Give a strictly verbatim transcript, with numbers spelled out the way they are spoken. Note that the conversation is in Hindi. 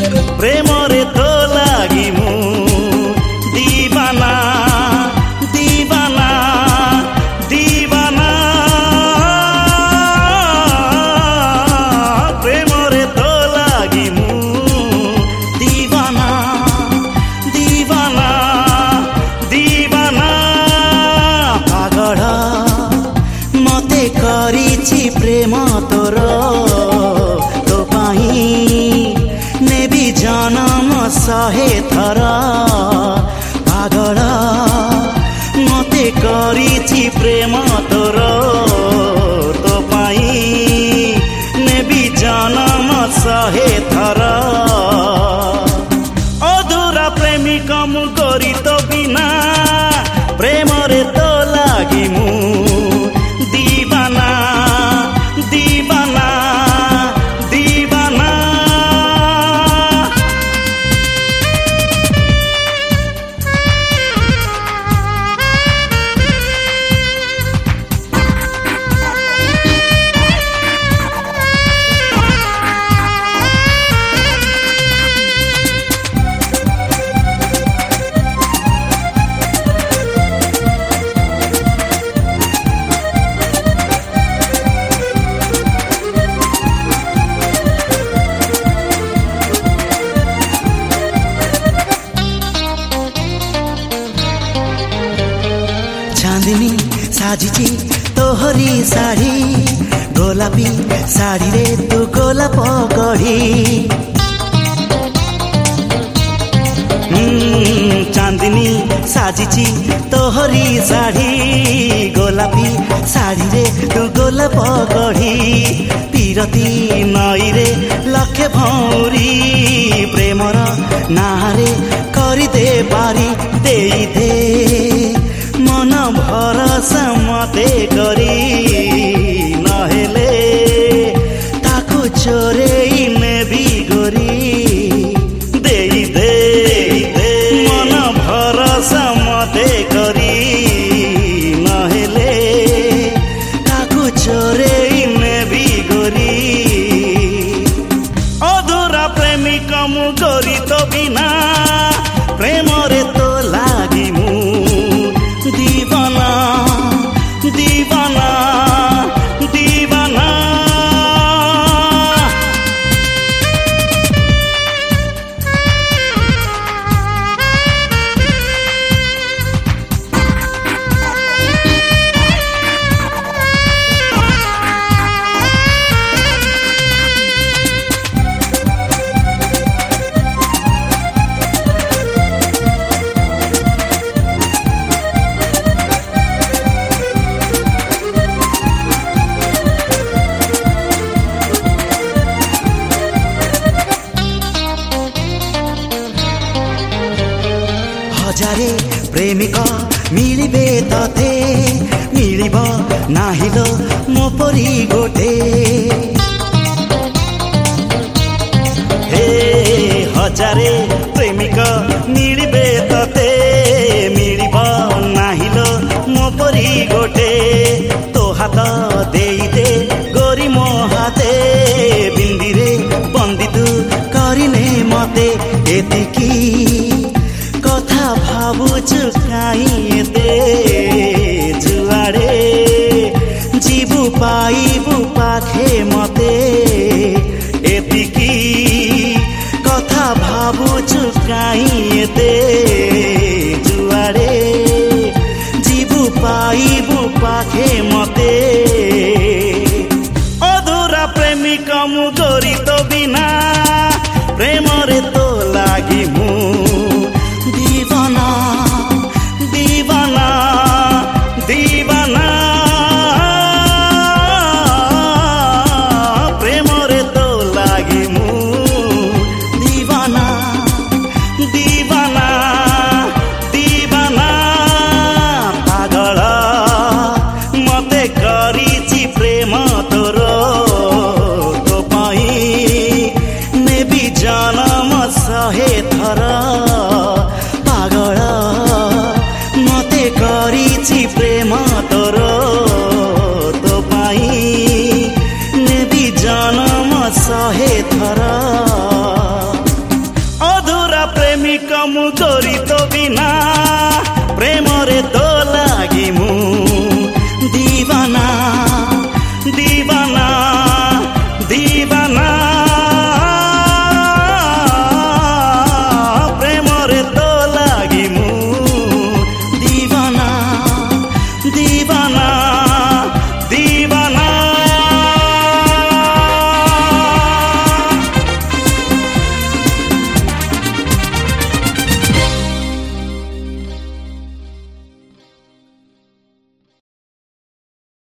प्रेम रे तो लागी मु दीवाना दीवाना दीवाना प्रेम रे तो लागी मु दीवाना दीवाना दीवाना पागल मते करिछि प्रेम तोर तो पाई नेबी जनम सहे थर पागल मते करिछि प्रेम तोर तो पाई नेबी जनम सहे थर अधूरा प्रेमिक मु करी तो बिना प्रेम रे तो लागी मु दीवाना दीवाना दीवाना चांदनी साजिची तोहरी साड़ी गोलापी साड़ी रे तू गोलाप गढ़ी चांदनी साजिची तोहरी साड़ी गोलापी साड़ी रे तू गोलाप गढ़ी पीरती नई रे लखे भौरी प्रेमर नारे करी दे पारी दे दे मन भरसा मते करी नहेले ताकू चोरेई नेबी गोरी दे दे मन भरसा मते करी नहेले ताकू चोरेई नेबी गोरी अधूरा प्रेमिक मु गोरी तो बिना प्रेम रे तो लागी मु दीवाना दीवाना दीवाना हजारे प्रेमिक मिलिबे तते मिलिब नाहिलो मो परी गोटे हे हजारे प्रेमिक मिलिबे तते मिलिब नाहिलो मो परी गोटे तो हाथ देई दे गोरी मो हाते बिंदी रे बंदी तू करिने मते एतिकी कथा भाबुछु काई दे जुआड़े जीवु पाइबु पाखे मते एतिकी कथा भाबुछु काई दे जुआड़े जीवु पाइबु पाखे मते अधूरा प्रेमिक मु गोरी तो बिना प्रेम रे तो लागी मु